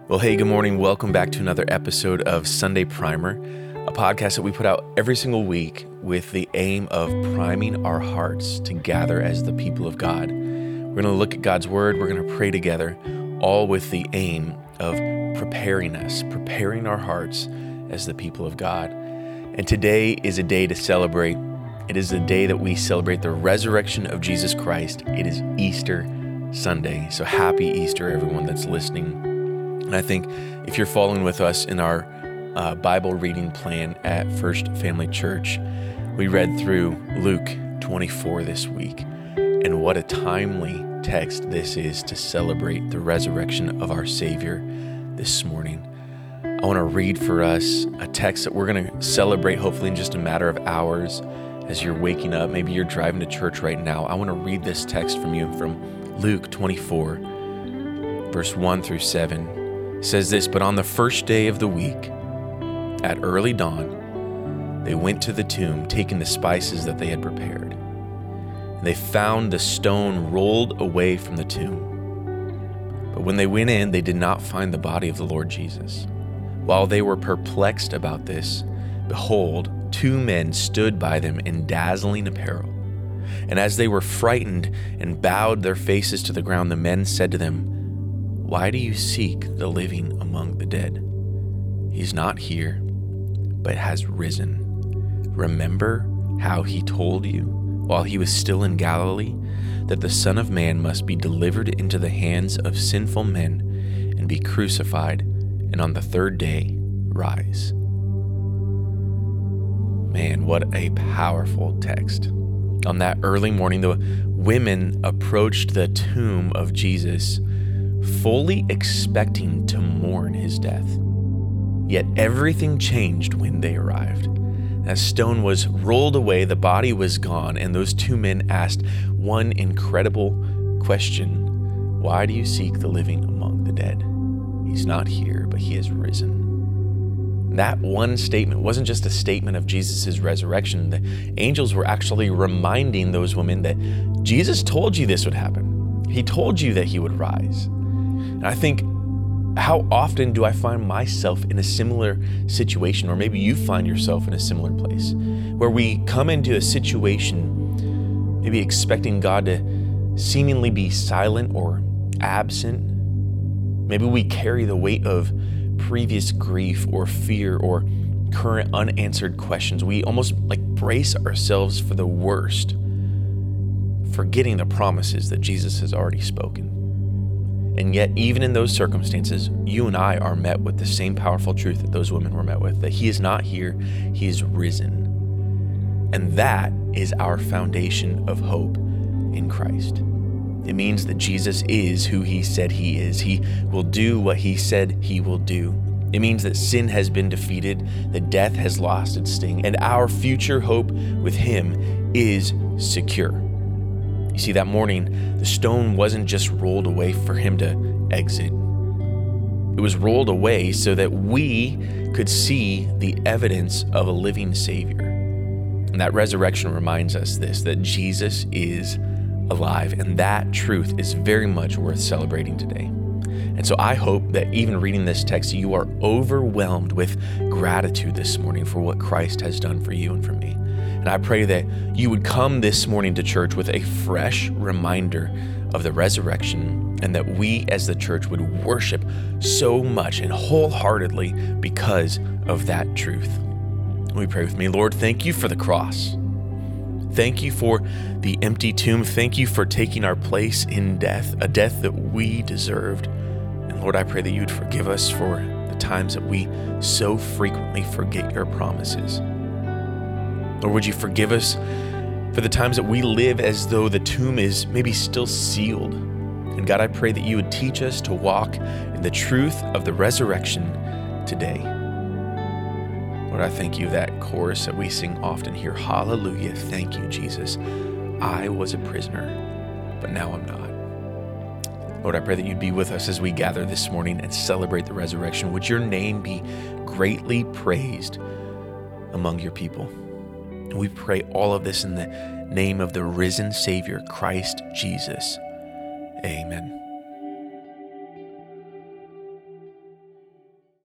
Well, hey, good morning. Welcome back to another episode of Sunday Primer, a podcast that we put out every single week with the aim of priming our hearts to gather as the people of God. We're going to look at God's Word. We're going to pray together, all with the aim of preparing our hearts as the people of God. And today is a day to celebrate. It is the day that we celebrate the resurrection of Jesus Christ. It is Easter Sunday. So happy Easter, everyone that's listening. And I think if you're following with us in our Bible reading plan at First Family Church, we read through Luke 24 this week. And what a timely text this is to celebrate the resurrection of our Savior this morning. I want to read for us a text that we're going to celebrate hopefully in just a matter of hours as you're waking up. Maybe you're driving to church right now. I want to read this text from you from Luke 24, verse 1 through 7. It says this, "But on the first day of the week, at early dawn, they went to the tomb, taking the spices that they had prepared. And they found the stone rolled away from the tomb. But when they went in, they did not find the body of the Lord Jesus. While they were perplexed about this, behold, two men stood by them in dazzling apparel. And as they were frightened and bowed their faces to the ground, the men said to them, 'Why do you seek the living among the dead? He's not here, but has risen. Remember how he told you while he was still in Galilee that the Son of Man must be delivered into the hands of sinful men and be crucified, and on the third day rise.'" Man, what a powerful text. On that early morning, the women approached the tomb of Jesus, fully expecting to mourn his death. Yet everything changed when they arrived. As stone was rolled away, the body was gone, and those two men asked one incredible question: "Why do you seek the living among the dead? He's not here, but he has risen." That one statement wasn't just a statement of Jesus' resurrection. The angels were actually reminding those women that Jesus told you this would happen. He told you that he would rise. And I think, how often do I find myself in a similar situation, or maybe you find yourself in a similar place, where we come into a situation maybe expecting God to seemingly be silent or absent. Maybe we carry the weight of previous grief or fear or current unanswered questions. We almost brace ourselves for the worst, forgetting the promises that Jesus has already spoken. And yet, even in those circumstances, you and I are met with the same powerful truth that those women were met with, that he is not here, he is risen. And that is our foundation of hope in Christ. It means that Jesus is who he said he is. He will do what he said he will do. It means that sin has been defeated, that death has lost its sting, and our future hope with him is secure. You see, that morning, the stone wasn't just rolled away for him to exit. It was rolled away so that we could see the evidence of a living Savior. And that resurrection reminds us this, that Jesus is alive, and that truth is very much worth celebrating today. And so I hope that even reading this text, you are overwhelmed with gratitude this morning for what Christ has done for you and for me. And I pray that you would come this morning to church with a fresh reminder of the resurrection, and that we as the church would worship so much and wholeheartedly because of that truth. Will you pray with me? Lord, thank you for the cross. Thank you for the empty tomb. Thank you for taking our place in death, a death that we deserved. And Lord, I pray that you would forgive us for the times that we so frequently forget your promises. Lord, would you forgive us for the times that we live as though the tomb is maybe still sealed? And God, I pray that you would teach us to walk in the truth of the resurrection today. Lord, I thank you that chorus that we sing often here. Hallelujah. Thank you, Jesus. I was a prisoner, but now I'm not. Lord, I pray that you'd be with us as we gather this morning and celebrate the resurrection. Would your name be greatly praised among your people? And we pray all of this in the name of the risen Savior, Christ Jesus. Amen.